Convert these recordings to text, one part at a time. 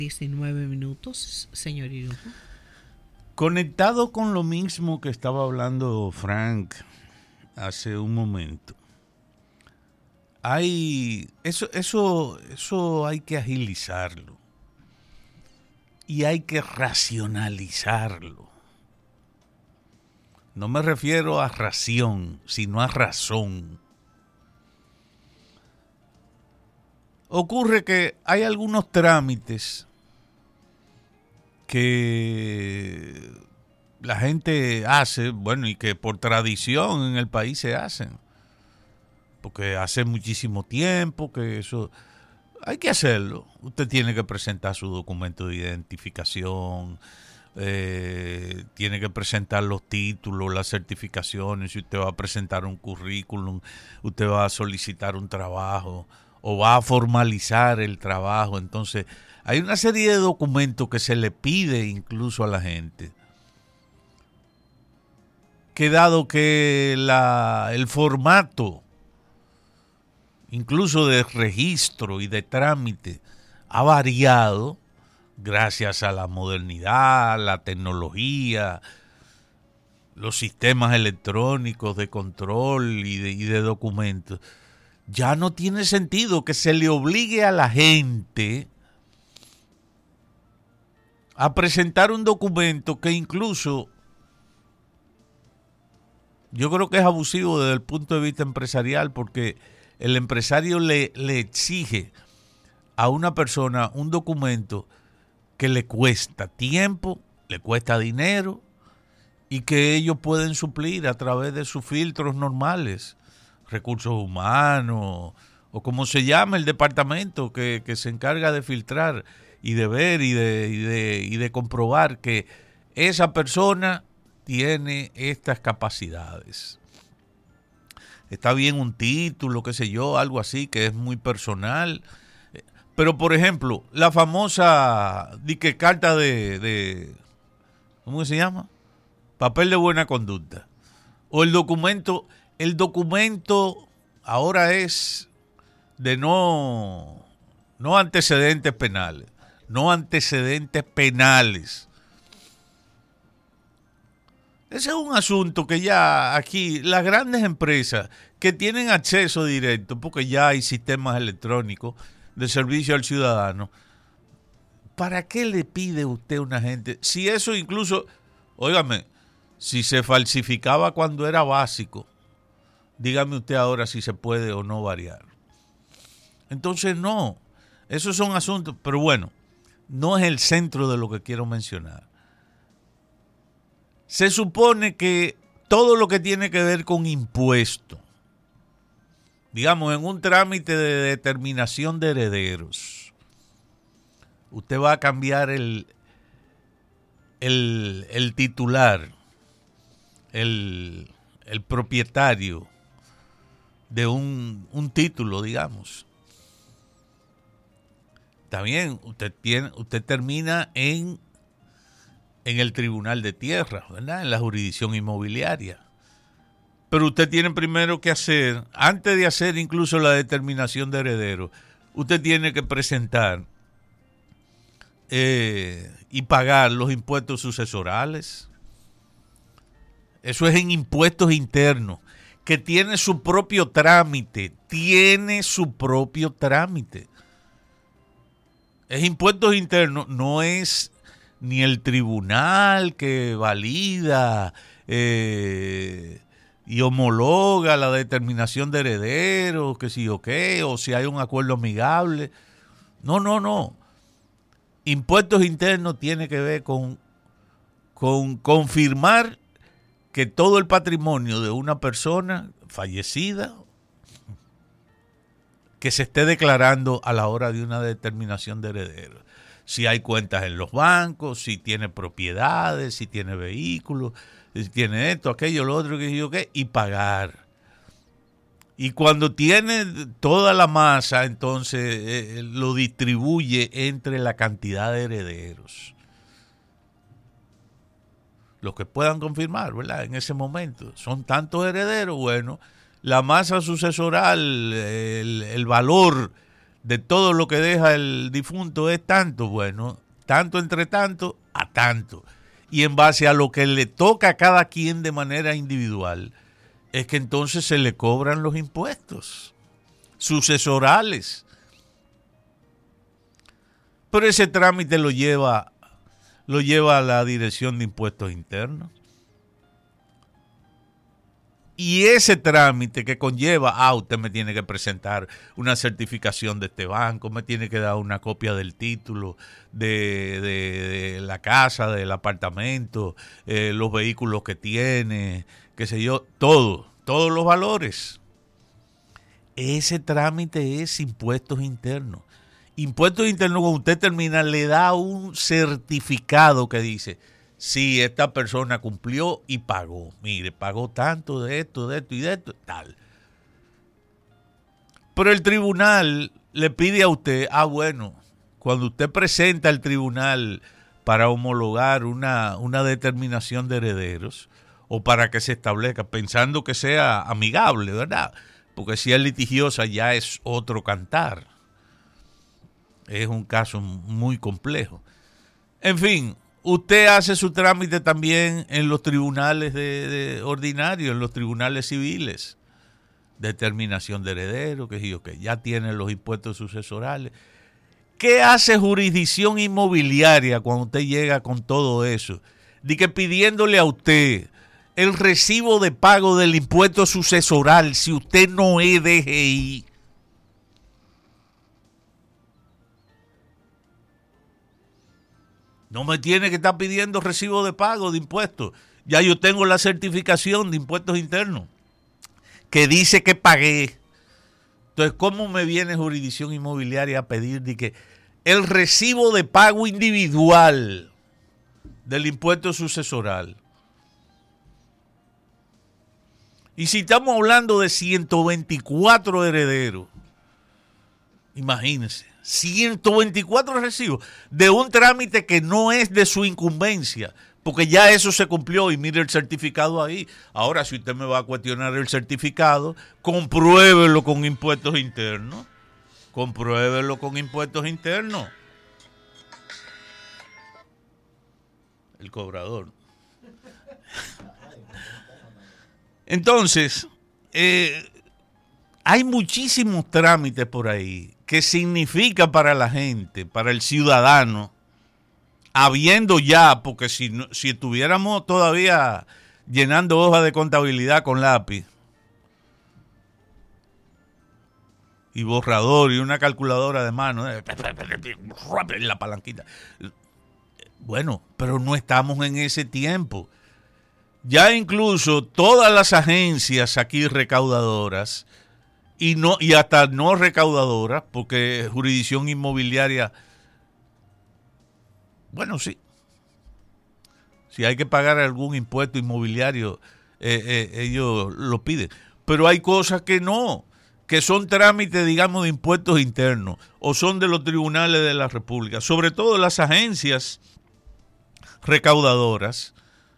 19 minutos, señor Irujo. Conectado con lo mismo que estaba hablando Frank hace un momento, eso hay que agilizarlo y hay que racionalizarlo. No me refiero a ración, sino a razón. Ocurre que hay algunos trámites que la gente hace, bueno, y que por tradición en el país se hacen, porque hace muchísimo tiempo que eso hay que hacerlo. Usted tiene que presentar su documento de identificación, tiene que presentar los títulos, las certificaciones. Si usted va a presentar un currículum, usted va a solicitar un trabajo o va a formalizar el trabajo, entonces hay una serie de documentos que se le pide incluso a la gente, que dado que el formato incluso de registro y de trámite ha variado gracias a la modernidad, la tecnología, los sistemas electrónicos de control y de documentos, ya no tiene sentido que se le obligue a la gente a presentar un documento que incluso yo creo que es abusivo desde el punto de vista empresarial, porque el empresario le exige a una persona un documento que le cuesta tiempo, le cuesta dinero y que ellos pueden suplir a través de sus filtros normales, recursos humanos o como se llama el departamento que se encarga de filtrar y de ver y de comprobar que esa persona tiene estas capacidades. Está bien un título, qué sé yo, algo así que es muy personal. Pero, por ejemplo, la famosa carta de ¿cómo se llama? Papel de buena conducta. O el documento ahora es de no antecedentes penales. No antecedentes penales. Ese es un asunto que ya aquí las grandes empresas que tienen acceso directo, porque ya hay sistemas electrónicos de servicio al ciudadano, ¿para qué le pide usted a una gente? Si eso incluso, óigame, si se falsificaba cuando era básico, dígame usted ahora si se puede o no variar. Entonces no, esos son asuntos, pero bueno, no es el centro de lo que quiero mencionar. Se supone que todo lo que tiene que ver con impuestos, digamos, en un trámite de determinación de herederos, usted va a cambiar el titular, el propietario de un título, digamos. Está bien, usted termina en el Tribunal de Tierras, ¿verdad? En la jurisdicción inmobiliaria. Pero usted tiene primero que hacer, antes de hacer incluso la determinación de heredero, usted tiene que presentar y pagar los impuestos sucesorales. Eso es en impuestos internos, que tiene su propio trámite, Es impuestos internos, no es ni el tribunal que valida y homologa la determinación de herederos, que sí o qué, o si hay un acuerdo amigable. No. Impuestos internos tiene que ver con confirmar que todo el patrimonio de una persona fallecida que se esté declarando a la hora de una determinación de herederos. Si hay cuentas en los bancos, si tiene propiedades, si tiene vehículos, si tiene esto, aquello, lo otro, que yo qué, y pagar. Y cuando tiene toda la masa, entonces lo distribuye entre la cantidad de herederos. Los que puedan confirmar, ¿verdad? En ese momento. Son tantos herederos, bueno, la masa sucesoral, el valor de todo lo que deja el difunto es tanto, bueno, tanto entre tanto a tanto. Y en base a lo que le toca a cada quien de manera individual, es que entonces se le cobran los impuestos sucesorales. Pero ese trámite lo lleva a la Dirección de Impuestos Internos. Y ese trámite que conlleva, usted me tiene que presentar una certificación de este banco, me tiene que dar una copia del título de la casa, del apartamento, los vehículos que tiene, qué sé yo, todos los valores. Ese trámite es impuestos internos. Impuestos internos, cuando usted termina, le da un certificado que dice, sí, esta persona cumplió y pagó. Mire, pagó tanto de esto y de esto, tal. Pero el tribunal le pide a usted, bueno, cuando usted presenta al tribunal para homologar una determinación de herederos, o para que se establezca, pensando que sea amigable, ¿verdad? Porque si es litigiosa ya es otro cantar. Es un caso muy complejo. En fin, usted hace su trámite también en los tribunales de ordinarios, en los tribunales civiles. Determinación de heredero, que ya tiene los impuestos sucesorales. ¿Qué hace jurisdicción inmobiliaria cuando usted llega con todo eso? De que pidiéndole a usted el recibo de pago del impuesto sucesoral si usted no es DGI. No me tiene que estar pidiendo recibo de pago de impuestos. Ya yo tengo la certificación de impuestos internos que dice que pagué. Entonces, ¿cómo me viene jurisdicción inmobiliaria a pedir de que el recibo de pago individual del impuesto sucesoral? Y si estamos hablando de 124 herederos, imagínense, 124 recibos de un trámite que no es de su incumbencia, porque ya eso se cumplió y mire el certificado ahí. Ahora, si usted me va a cuestionar el certificado, compruébelo con impuestos internos. Compruébelo con impuestos internos. El cobrador. Entonces, hay muchísimos trámites por ahí que significa para la gente, para el ciudadano, habiendo ya, porque si estuviéramos todavía llenando hojas de contabilidad con lápiz y borrador y una calculadora de mano, la palanquita. Bueno, pero no estamos en ese tiempo. Ya incluso todas las agencias aquí recaudadoras y hasta no recaudadoras, porque jurisdicción inmobiliaria, bueno, sí. Si hay que pagar algún impuesto inmobiliario, ellos lo piden. Pero hay cosas que no, que son trámites, digamos, de impuestos internos o son de los tribunales de la República. Sobre todo las agencias recaudadoras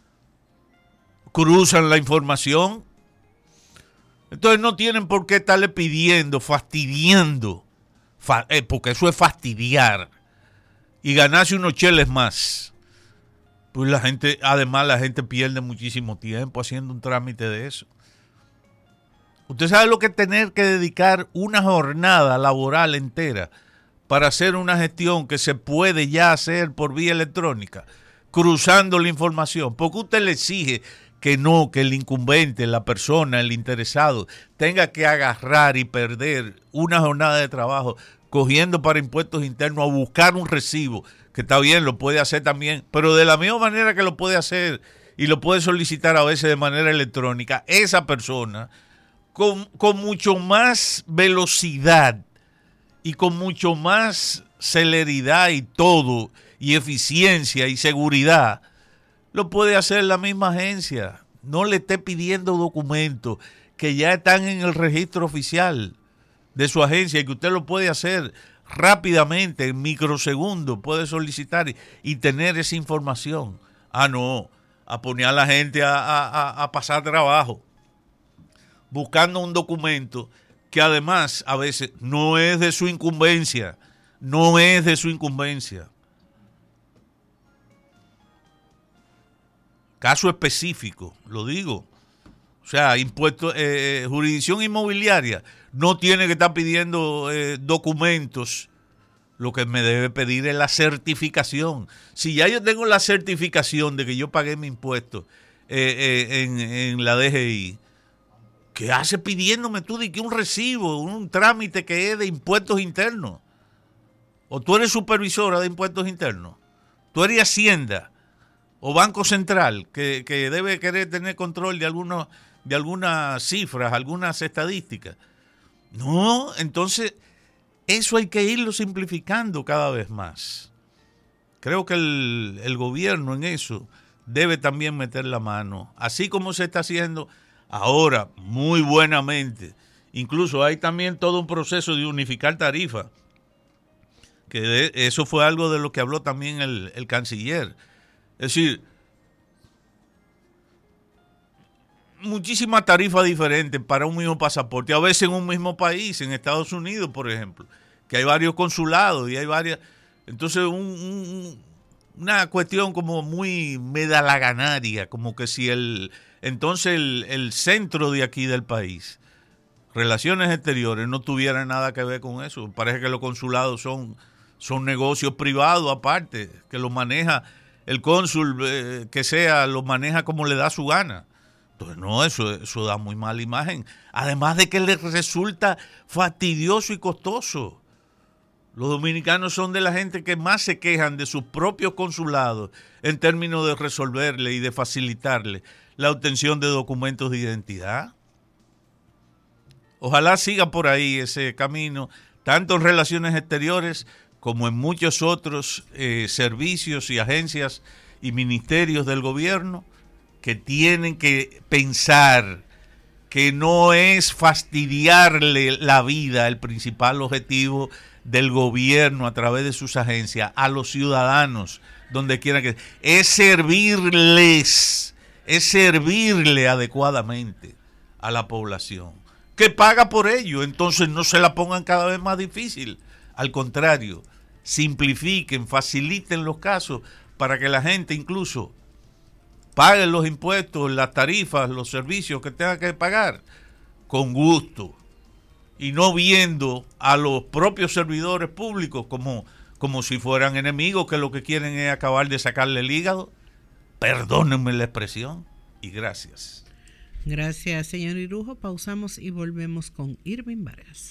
cruzan la información. Entonces no tienen por qué estarle pidiendo, fastidiando, porque eso es fastidiar y ganarse unos cheles más. Pues la gente pierde muchísimo tiempo haciendo un trámite de eso. Usted sabe lo que es tener que dedicar una jornada laboral entera para hacer una gestión que se puede ya hacer por vía electrónica, cruzando la información, porque usted le exige que el incumbente, la persona, el interesado, tenga que agarrar y perder una jornada de trabajo cogiendo para impuestos internos a buscar un recibo, que está bien, lo puede hacer también, pero de la misma manera que lo puede hacer y lo puede solicitar a veces de manera electrónica, esa persona con mucho más velocidad y con mucho más celeridad y todo, y eficiencia y seguridad, lo puede hacer la misma agencia. No le esté pidiendo documentos que ya están en el registro oficial de su agencia y que usted lo puede hacer rápidamente, en microsegundos, puede solicitar y tener esa información. No, a poner a la gente a pasar trabajo buscando un documento que además a veces no es de su incumbencia, no es de su incumbencia. Caso específico, lo digo. O sea, impuesto, jurisdicción inmobiliaria no tiene que estar pidiendo documentos. Lo que me debe pedir es la certificación. Si ya yo tengo la certificación de que yo pagué mi impuesto en la DGI, ¿qué hace pidiéndome tú de que un recibo, un trámite que es de impuestos internos? ¿O tú eres supervisora de impuestos internos? ¿Tú eres Hacienda o Banco Central que debe querer tener control de algunas cifras, algunas estadísticas? No, entonces eso hay que irlo simplificando cada vez más. Creo que el gobierno en eso debe también meter la mano, así como se está haciendo ahora muy buenamente. Incluso hay también todo un proceso de unificar tarifas, que eso fue algo de lo que habló también el canciller. Es decir, muchísimas tarifas diferentes para un mismo pasaporte, a veces en un mismo país, en Estados Unidos, por ejemplo, que hay varios consulados y hay varias. Entonces, una cuestión como muy medalaganaria, como que si el centro de aquí del país, Relaciones Exteriores, no tuviera nada que ver con eso. Parece que los consulados son negocios privados aparte, que los maneja el cónsul, que sea, los maneja como le da su gana. Entonces, no, eso da muy mala imagen. Además de que les resulta fastidioso y costoso. Los dominicanos son de la gente que más se quejan de sus propios consulados en términos de resolverle y de facilitarle la obtención de documentos de identidad. Ojalá siga por ahí ese camino, tanto en Relaciones Exteriores como en muchos otros servicios y agencias y ministerios del gobierno, que tienen que pensar que no es fastidiarle la vida el principal objetivo del gobierno a través de sus agencias a los ciudadanos, donde quiera que es servirle adecuadamente a la población, que paga por ello. Entonces no se la pongan cada vez más difícil, al contrario, simplifiquen, faciliten los casos para que la gente incluso pague los impuestos, las tarifas, los servicios que tenga que pagar con gusto, y no viendo a los propios servidores públicos como si fueran enemigos que lo que quieren es acabar de sacarle el hígado. Perdónenme la expresión y gracias. Gracias, señor Irujo. Pausamos y volvemos con Irving Vargas.